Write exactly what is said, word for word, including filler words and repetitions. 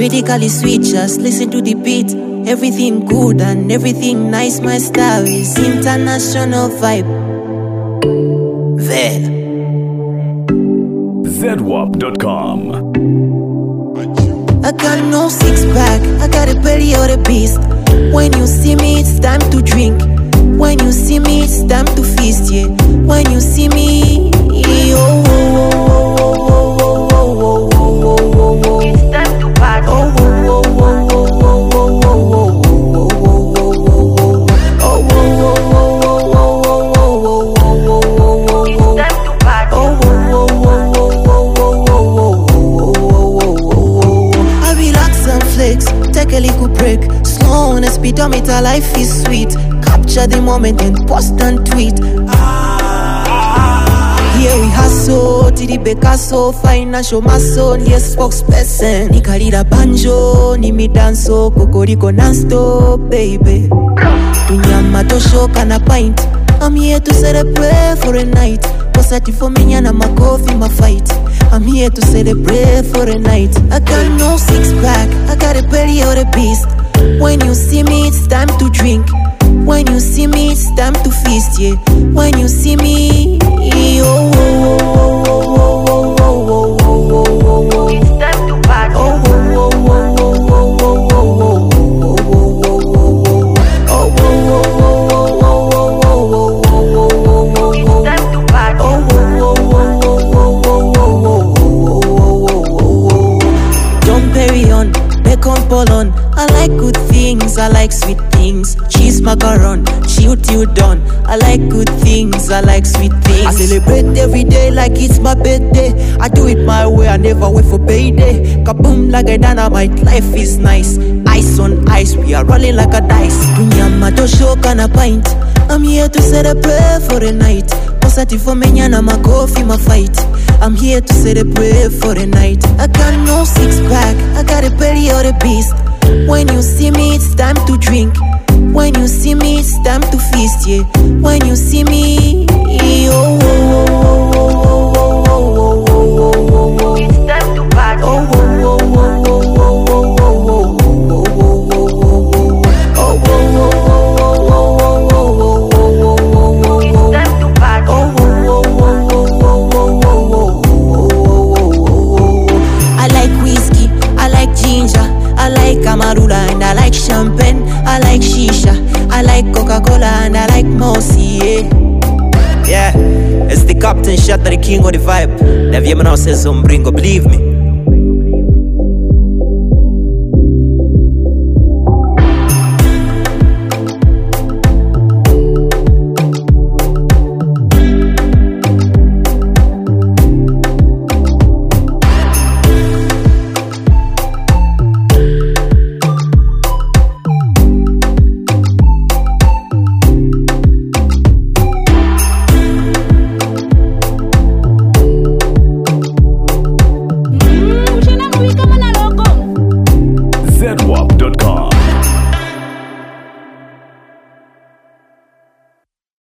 critically sweet, just listen to the beat. Everything good and everything nice, my style is international vibe. There. Z W A P dot com. I got no six pack, I got a belly of the beast. When you see me, it's time to drink. When you see me, it's time to feast, yeah. When you see me, oh, oh, oh, oh, oh, oh, oh, oh, oh, It's time to party. oh, oh, oh, oh, oh, oh, oh, take a little break, slow on the speedometer, life is sweet. Capture the moment and post and tweet. Here we hustle, to the Picasso, financial muscle, the spokesperson. Nikalira banjo, ni mi danso, kokoriko non-stop, baby. Tunyama tosho kana pint. I'm here to celebrate for a night. Posati for me and my coffee, my fight. I'm here to celebrate for a night. I got no six pack, I got a belly of the beast. When you see me, it's time to drink. When you see me, it's time to feast, yeah. When you see me, oh, oh, oh, oh, oh, oh, oh, oh, oh, It's time to party. oh, oh, oh, oh, oh, oh, oh, oh, It's time to party. Don't bury on, bacon polon. I like good things, I like sweet things. Cheese macaron, chilled till dawn. I like good things, I like sweet things. I celebrate every day like it's my birthday. I do it my way, I never wait for payday. Kaboom like a dynamite, life is nice. Ice on ice, we are rolling like a dice. Tunyama tosho kana pint. I'm here to celebrate for a night. Posati for me and my coffee, my fight. I'm here to celebrate for a night. I got no six pack, I got a belly of the beast. When you see me, it's time to drink. When you see me, it's time to feast, yeah. When you see me, oh, oh, oh, oh, oh, oh, oh, oh, oh, It's time to party. oh, oh, oh, oh, oh, oh, oh, oh, It's time to party. I like whiskey, I like ginger, I like Amarula and I like champagne, I like shisha, I like Coca-Cola and I like Mosi, yeah. Yeah, it's the captain shot the king of the vibe. Never even know says some bringo, believe me.